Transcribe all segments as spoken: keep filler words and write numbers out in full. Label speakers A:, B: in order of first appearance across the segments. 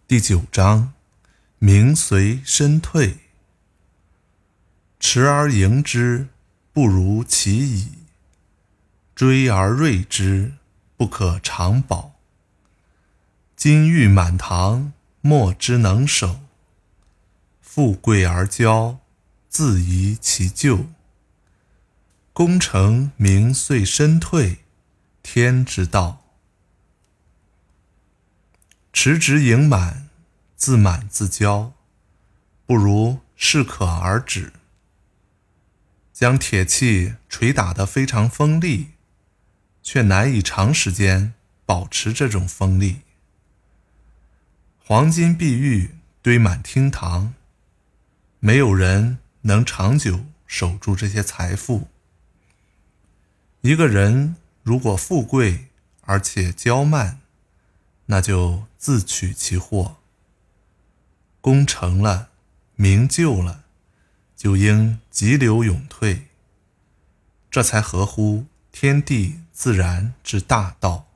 A: 第九章，名随身退。持而盈之，不如其已；追而锐之，不可长保。金玉满堂，莫之能守；富贵而骄，自遗其咎。功成名遂身退，天之道。持之盈满，自满自骄，不如适可而止。将铁器捶打得非常锋利，却难以长时间保持这种锋利。黄金碧玉堆满厅堂，没有人能长久守住这些财富。一个人如果富贵而且骄慢，那就自取其祸。功成了，名就了，就应急流勇退，这才合乎天地自然之大道。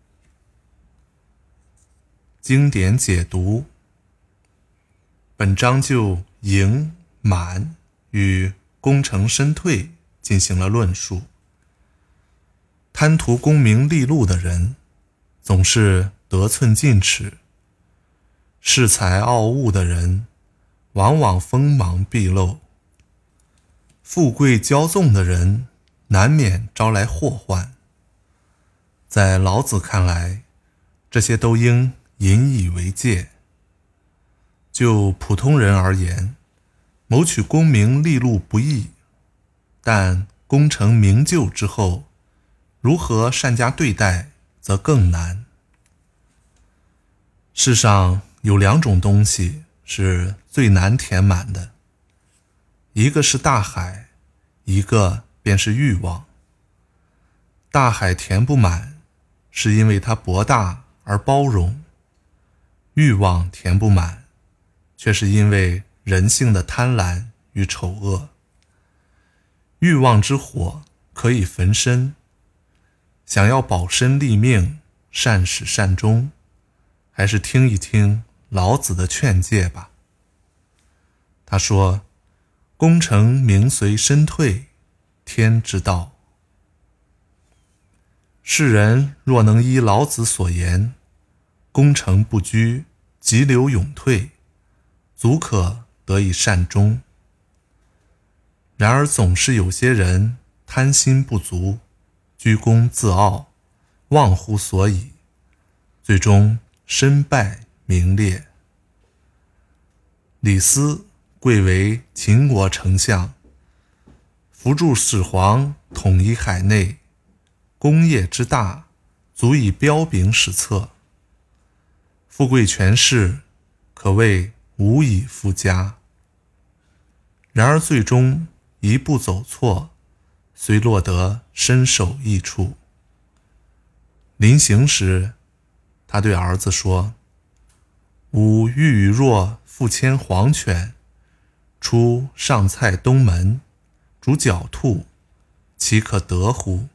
A: 经典解读。本章就盈满与功成身退进行了论述。贪图功名利禄的人，总是得寸进尺；恃才傲物的人，往往锋芒毕露；富贵骄纵的人，难免招来祸患。在老子看来，这些都应引以为戒。就普通人而言，谋取功名利禄不易，但功成名就之后，如何善加对待则更难。世上有两种东西是最难填满的，一个是大海，一个便是欲望。大海填不满，是因为它博大而包容；欲望填不满，却是因为人性的贪婪与丑恶。欲望之火可以焚身，想要保身立命，善始善终，还是听一听老子的劝诫吧。他说：功成名随身退，天之道。世人若能依老子所言，功成不居，急流勇退，足可得以善终。然而总是有些人贪心不足，居功自傲，忘乎所以，最终身败名裂。李斯贵为秦国丞相，扶助始皇统一海内，功业之大，足以彪炳史册。富贵权势，可谓无以复加。然而最终一步走错，虽落得身首异处。临行时，他对儿子说：吾欲与若复牵黄犬，出上蔡东门，逐狡兔，其可得乎？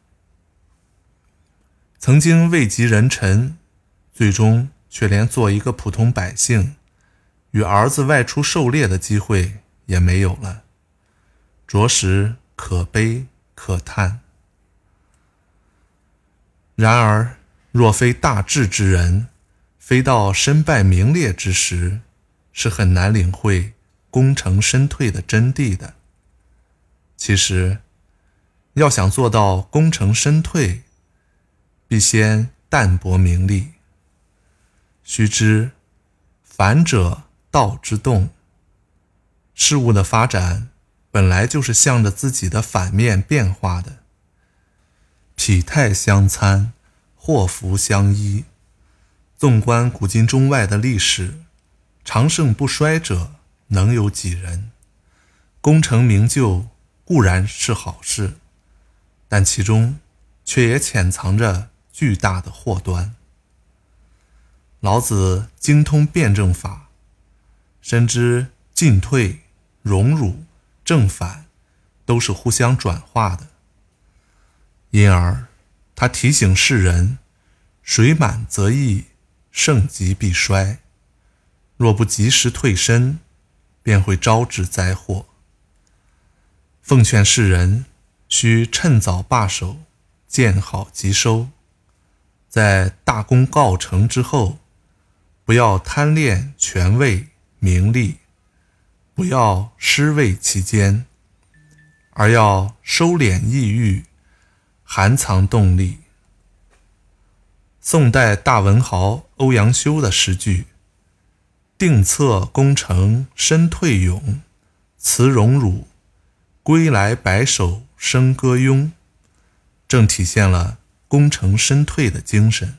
A: 曾经位极人臣，最终却连做一个普通百姓，与儿子外出狩猎的机会也没有了，着实可悲可叹。然而若非大智之人，非到身败名裂之时，是很难领会功成身退的真谛的。其实要想做到功成身退，必先淡泊名利。须知反者道之动，事物的发展本来就是向着自己的反面变化的。否态相参，祸福相依。纵观古今中外的历史，长盛不衰者能有几人？功成名就固然是好事，但其中却也潜藏着巨大的祸端。老子精通辩证法，深知进退、荣辱、正反都是互相转化的，因而他提醒世人：水满则溢，盛极必衰。 若不及时退身，便会招致灾祸。奉劝世人需趁早罢手，见好即收，在大功告成之后，不要贪恋权位名利，不要失位其间，而要收敛抑郁，含藏动力。宋代大文豪欧阳修的诗句定策功成身退勇，辞荣辱，归来白首笙歌拥，正体现了功成身退的精神。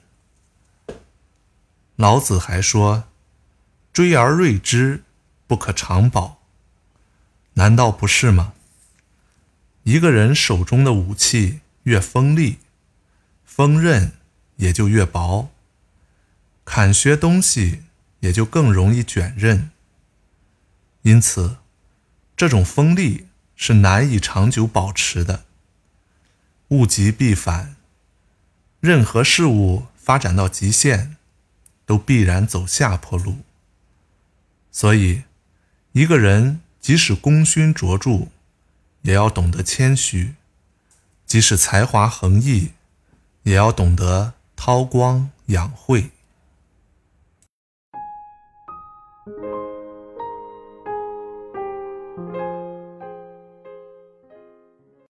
A: 老子还说，追而锐之，不可长保。难道不是吗？一个人手中的武器越锋利，锋刃也就越薄，砍削东西也就更容易卷刃。因此，这种锋利是难以长久保持的。物极必反，任何事物发展到极限，都必然走下坡路。所以，一个人即使功勋卓著，也要懂得谦虚；即使才华横溢，也要懂得韬光养晦。